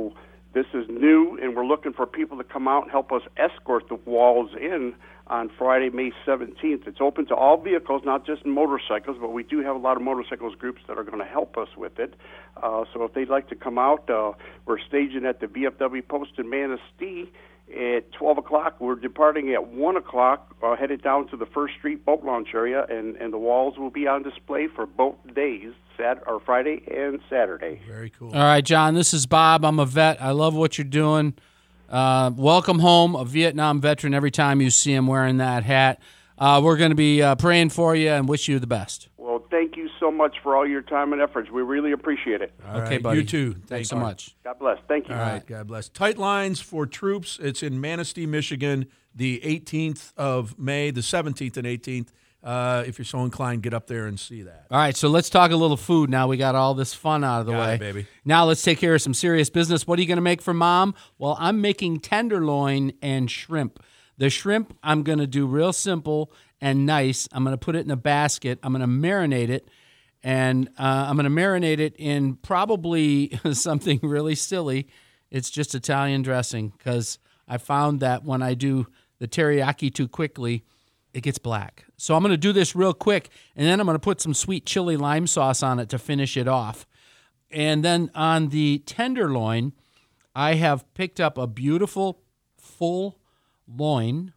This is new, and we're looking for people to come out and help us escort the walls in on Friday, May 17th. It's open to all vehicles, not just motorcycles, but we do have a lot of motorcycles groups that are going to help us with it. So if they'd like to come out, we're staging at the VFW post in Manistee at 12 o'clock. We're departing at 1 o'clock, headed down to the First Street boat launch area, and the walls will be on display for both days, Friday and Saturday. Very cool. All right, John, this is Bob. I'm a vet. I love what you're doing. Welcome home, a Vietnam veteran, every time you see him wearing that hat. We're going to be praying for you and wish you the best. Well, thank you so much for all your time and efforts. We really appreciate it. All Okay, right, buddy. You too. Thanks so much. God bless. Thank you. All right, God bless. Tight Lines for Troops. It's in Manistee, Michigan, the 18th of May, the 17th and 18th. If you're so inclined, get up there and see that. All right, so let's talk a little food now. We got all this fun out of the way. It, baby. Now let's take care of some serious business. What are you going to make for Mom? Well, I'm making tenderloin and shrimp. The shrimp I'm going to do real simple and nice. I'm going to put it in a basket. I'm going to marinate it, and I'm going to marinate it in probably something really silly. It's just Italian dressing, because I found that when I do the teriyaki too quickly, it gets black. So I'm going to do this real quick, and then I'm going to put some sweet chili lime sauce on it to finish it off. And then on the tenderloin, I have picked up a beautiful full loin,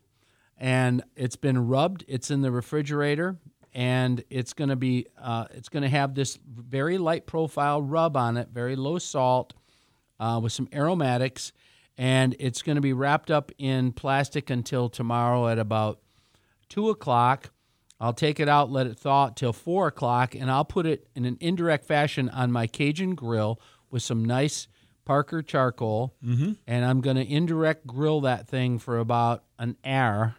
and it's been rubbed. It's in the refrigerator, and it's going to be it's going to have this very light profile rub on it, very low salt, with some aromatics, and it's going to be wrapped up in plastic until tomorrow at about 2 o'clock. I'll take it out, let it thaw till 4 o'clock, and I'll put it in an indirect fashion on my Cajun grill with some nice Parker charcoal, and I'm going to indirect grill that thing for about an hour.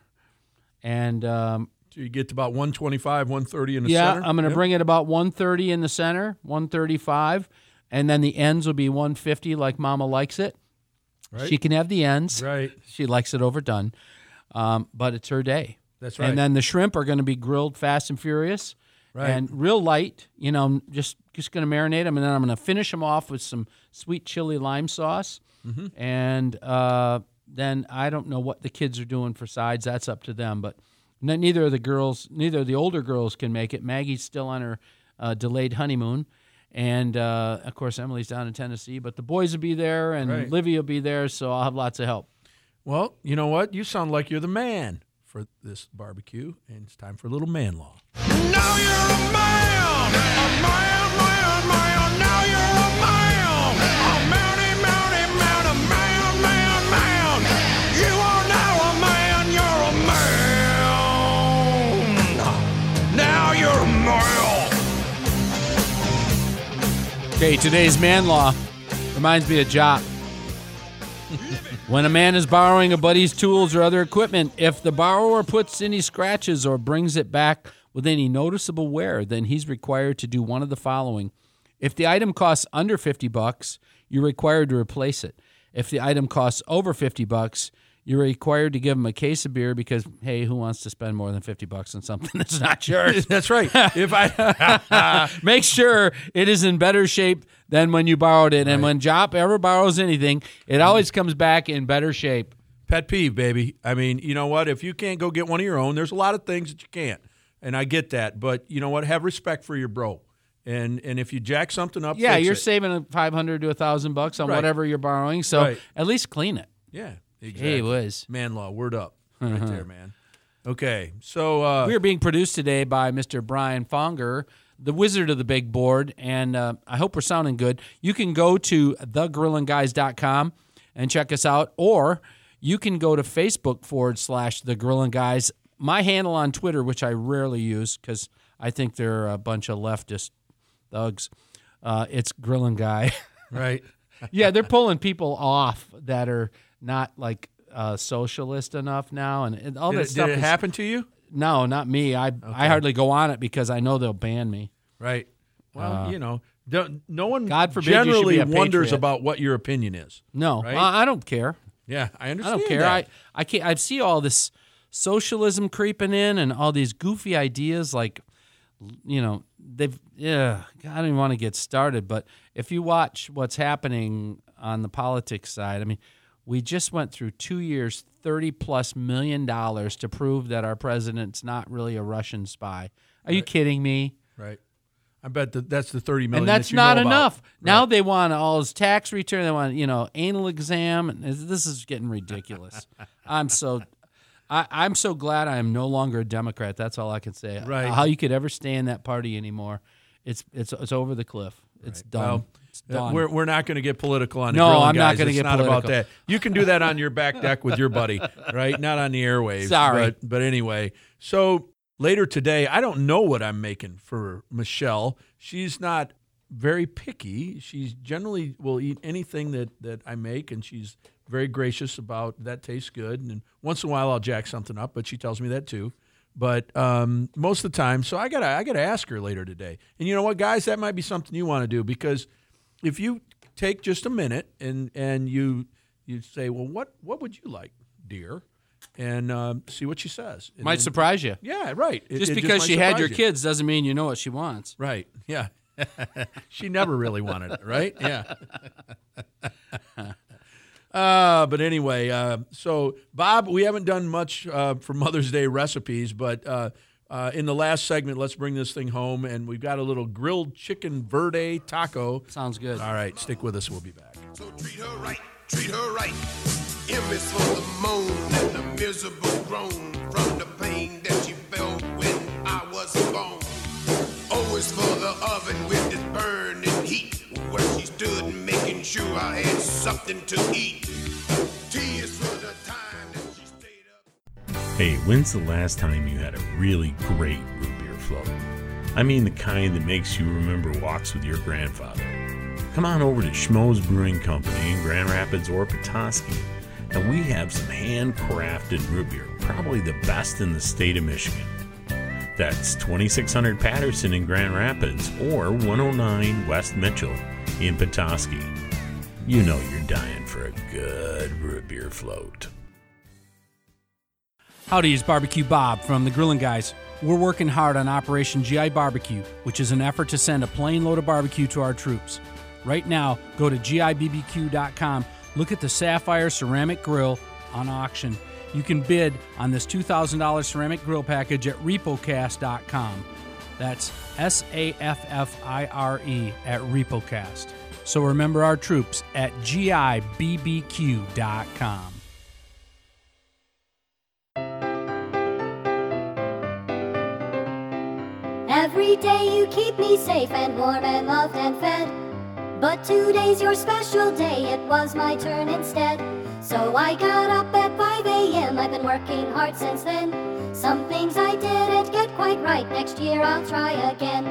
And so you get to about 125, 130 in the center? center? I'm going to bring it about 130 in the center, 135, and then the ends will be 150 like Mama likes it. Right. She can have the ends. Right. She likes it overdone, but it's her day. That's right. And then the shrimp are going to be grilled fast and furious, Right. and real light. You know, just going to marinate them, and then I'm going to finish them off with some sweet chili lime sauce. And then I don't know what the kids are doing for sides. That's up to them. But neither of the older girls can make it. Maggie's still on her delayed honeymoon. And, of course, Emily's down in Tennessee. But the boys will be there, and Right. Livy will be there, so I'll have lots of help. Well, you know what? You sound like you're the man for this barbecue, and it's time for a little man law. Now you're a man, now you're a man, man. You are now a man, you're a man. Now you're a man. Okay, today's man law reminds me of Jop. When a man is borrowing a buddy's tools or other equipment, if the borrower puts any scratches or brings it back with any noticeable wear, then he's required to do one of the following. If the item costs under $50, you're required to replace it. If the item costs over $50, you're required to give him a case of beer because, hey, who wants to spend more than $50 on something that's not yours? That's right. If I Make sure it is in better shape than when you borrowed it. And when Jop ever borrows anything, it always comes back in better shape. Pet peeve, baby. I mean, you know what? If you can't go get one of your own, there's a lot of things that you can't. And I get that. But you know what? Have respect for your bro. And if you jack something up, Yeah, fix you're it. saving $500 to $1,000 on Right. whatever you're borrowing. So Right. at least clean it. Yeah, exactly. Hey, whiz. Man law, word up. Right there, man. Okay, so We are being produced today by Mr. Brian Fonger, the wizard of the big board, and I hope we're sounding good. You can go to thegrillandguys.com and check us out, or you can go to Facebook /The Grillin' Guys. My handle on Twitter, which I rarely use because I think they're a bunch of leftist thugs, it's Grillin' Guy. right. Yeah, they're pulling people off that are not like socialist enough now, and all that stuff. Did it happen to you? No, not me. I hardly go on it because I know they'll ban me. Right. Well, you know, no one God forbid you should generally be a wonders patriot. about what your opinion is. No, Right? I don't care. Yeah, I I understand. don't care. that. I can't. I see all this socialism creeping in and all these goofy ideas like, you know, I don't even want to get started, but if you watch what's happening on the politics side. I mean, we just went through 2 years, $30+ million to prove that our president's not really a Russian spy. Are you kidding me? Right. I bet that's the $30 million. And that's that you not know about. enough. Right. Now they want all his tax return. They want, anal exam. And this is getting ridiculous. I'm so glad I am no longer a Democrat. That's all I can say. Right. How you could ever stay in that party anymore? It's over the cliff. It's done. Well, it's done. We're not going to get political on the No, Grilling I'm not Guys. gonna It's get not political. about that. You can do that on your back deck with your buddy, right? Not on the airwaves. Sorry. But anyway, so later today, I don't know what I'm making for Michelle. She's not very picky. She generally will eat anything that I make, and she's very gracious about that tastes good. And once in a while, I'll jack something up, but she tells me that too. But most of the time, so I gotta ask her later today. And you know what, guys, that might be something you want to do, because if you take just a minute and you say, well, what would you like, dear? And see what she says. And Might surprise you. Yeah, right. Just It because might she had surprise your you. kids doesn't mean you know what she wants. Right, yeah. She never really wanted it, right? Yeah. But anyway, so Bob, we haven't done much for Mother's Day recipes, but in the last segment, let's bring this thing home, and we've got a little grilled chicken verde taco. Sounds good. All right, stick with us. We'll be back. So treat her right, treat her right. M is for the moan and the miserable groan from the pain that she felt when I was born. O is for the oven with its burning heat, where she stood making sure I had something to eat. T is for the time that she stayed up. Hey, when's the last time you had a really great root beer float? I mean the kind that makes you remember walks with your grandfather. Come on over to Schmoes Brewing Company in Grand Rapids or Petoskey, and we have some handcrafted root beer, probably the best in the state of Michigan. That's 2600 Patterson in Grand Rapids or 109 West Mitchell in Petoskey. You know you're dying for a good root beer float. Howdy, it's Barbecue Bob from the Grilling Guys. We're working hard on Operation GI Barbecue, which is an effort to send a plane load of barbecue to our troops. Right now, go to GIBBQ.com, look at the Sapphire Ceramic Grill on auction. You can bid on this $2,000 ceramic grill package at repocast.com. That's SAFFIRE at Repocast. So remember our troops at GIBBQ.com. Every day you keep me safe and warm and loved and fed. But today's your special day, it was my turn instead. So I got up at 5 a.m., I've been working hard since then. Some things I didn't get quite right, next year I'll try again.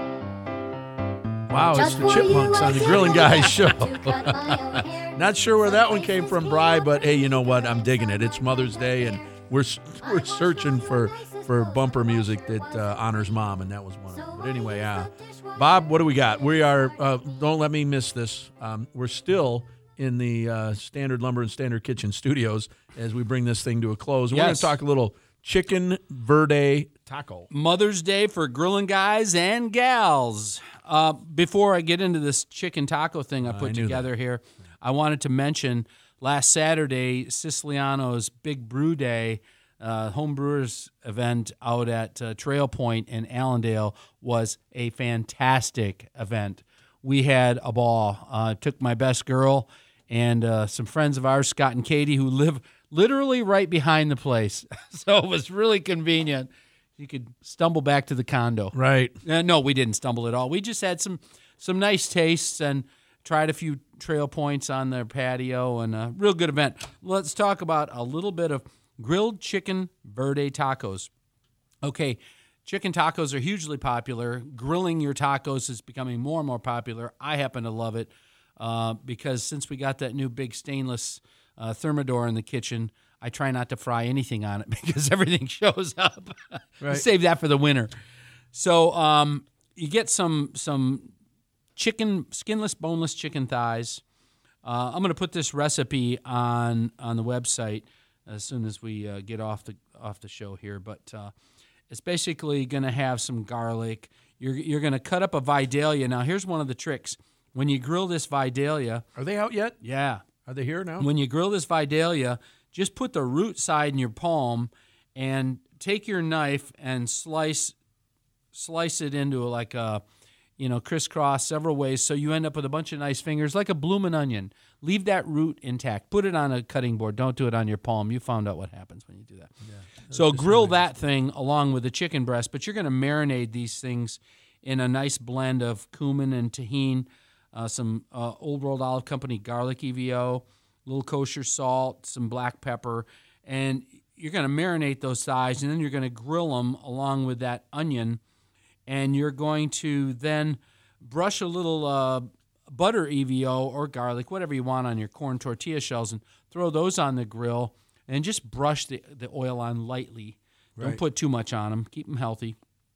Wow, it's the Chipmunks on the Grilling Guys show. Not sure where that one came from, Bri, but hey, you know what? I'm digging it. It's Mother's Day, and we're searching for bumper music that honors Mom, and that was one of them. But anyway, Bob, what do we got? We are, don't let me miss this, we're still in the Standard Lumber and Standard Kitchen studios as we bring this thing to a close. We're going to talk a little chicken verde taco. Mother's Day for grilling guys and gals. Before I get into this chicken taco thing I put together here, I wanted to mention last Saturday, Siciliano's Big Brew Day, home brewers event out at Trail Point in Allendale was a fantastic event. We had a ball. Took my best girl and some friends of ours, Scott and Katie, who live literally right behind the place. So it was really convenient. You could stumble back to the condo. Right. No, we didn't stumble at all. We just had some nice tastes and tried a few Trail Points on their patio, and a real good event. Let's talk about a little bit of grilled chicken verde tacos. Okay, chicken tacos are hugely popular. Grilling your tacos is becoming more and more popular. I happen to love it because since we got that new big stainless Thermador in the kitchen, I try not to fry anything on it because everything shows up. Right. Save that for the winter. So you get some chicken, skinless, boneless chicken thighs. I'm going to put this recipe on the website as soon as we get off the show here. But it's basically going to have some garlic. You're going to cut up a Vidalia. Now, here's one of the tricks. when you grill this Vidalia. Are they out yet? Yeah. Are they here now? When you grill this Vidalia, just put the root side in your palm and take your knife and slice it into like a, crisscross several ways, so you end up with a bunch of nice fingers, like a bloomin' onion. Leave that root intact. Put it on a cutting board. Don't do it on your palm. You found out what happens when you do that. Yeah, so grill that thing along with the chicken breast, but you're going to marinate these things in a nice blend of cumin and tahini, some Old World Olive Company garlic EVO, a little kosher salt, some black pepper, and you're going to marinate those thighs, and then you're going to grill them along with that onion. And you're going to then brush a little butter EVO or garlic, whatever you want, on your corn tortilla shells, and throw those on the grill and just brush the oil on lightly. Don't Right. put too much on them. Keep them healthy.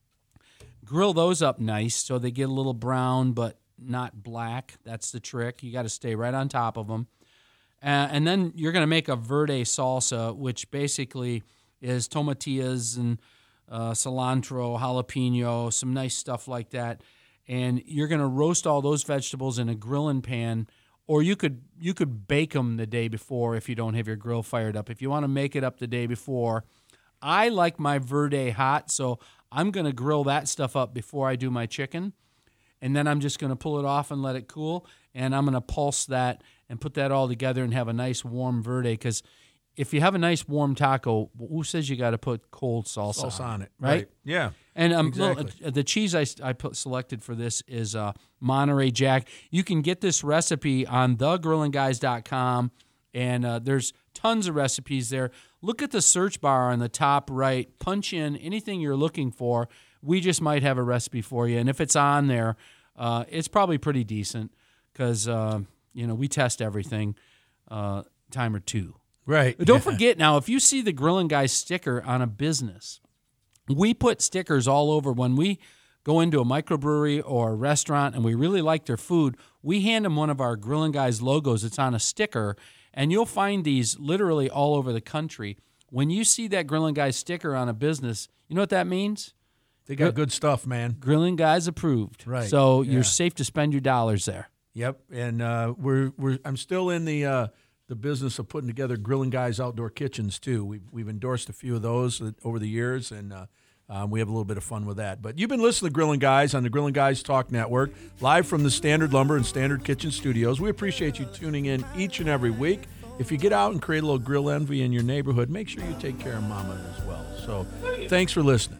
Grill those up nice so they get a little brown but not black. That's the trick. You got to stay right on top of them. And then you're going to make a verde salsa, which basically is tomatillas and cilantro, jalapeno, some nice stuff like that. And you're going to roast all those vegetables in a grilling pan, or you could bake them the day before if you don't have your grill fired up. If you want to make it up the day before, I like my verde hot, so I'm going to grill that stuff up before I do my chicken. And then I'm just going to pull it off and let it cool, and I'm going to pulse that and put that all together and have a nice warm verde, because if you have a nice warm taco, who says you got to put cold salsa on it? Right? Yeah. And exactly. The cheese I selected for this is Monterey Jack. You can get this recipe on thegrillandguys.com, and there's tons of recipes there. Look at the search bar on the top right. Punch in anything you're looking for. We just might have a recipe for you. And if it's on there, it's probably pretty decent because, we test everything time or two. Right. Don't forget now, if you see the Grillin' Guys sticker on a business, we put stickers all over. When we go into a microbrewery or a restaurant and we really like their food, we hand them one of our Grillin' Guys logos. It's on a sticker, and you'll find these literally all over the country. When you see that Grillin' Guys sticker on a business, you know what that means? They got good stuff, man. Grillin' Guys approved. Right. So Yeah. you're safe to spend your dollars there. Yep. And I'm still in the business of putting together Grillin' Guys outdoor kitchens too. We've endorsed a few of those over the years, and we have a little bit of fun with that. But you've been listening to Grillin' Guys on the Grillin' Guys Talk Network, live from the Standard Lumber and Standard Kitchen Studios. We appreciate you tuning in each and every week. If you get out and create a little grill envy in your neighborhood, make sure you take care of Mama as well. So thanks for listening.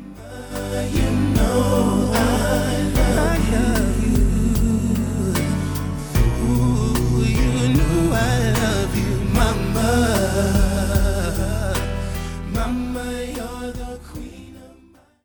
You know I love you. Ooh, you know I love you, Mama. Mama, you're the queen.